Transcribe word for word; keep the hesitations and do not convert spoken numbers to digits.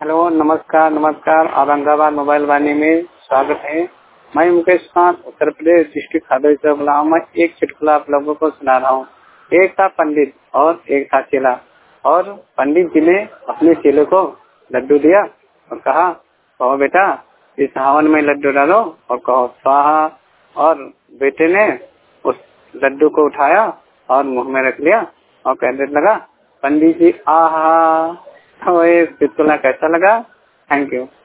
Hello, नमस्कार नमस्कार। Aurangabad mobile वाणी में स्वागत है। मैं मुकेश कांत, उत्तर प्रदेश डिस्ट्रिक्ट खादोई से बोला हूँ। मैं एक चुटकुला आप लोगों को सुना रहा हूँ। एक था पंडित और एक था चेला, और पंडित जी ने अपने चेले को लड्डू दिया और कहा, कहो बेटा इस हवन में लड्डू डालो और कहो स्वाहा। और बेटे ने उस लड्डू को उठाया और मुंह में रख लिया और कहने लगा, पंडित जी आहा। तो ये चुटकुला कैसा लगा? Thank you.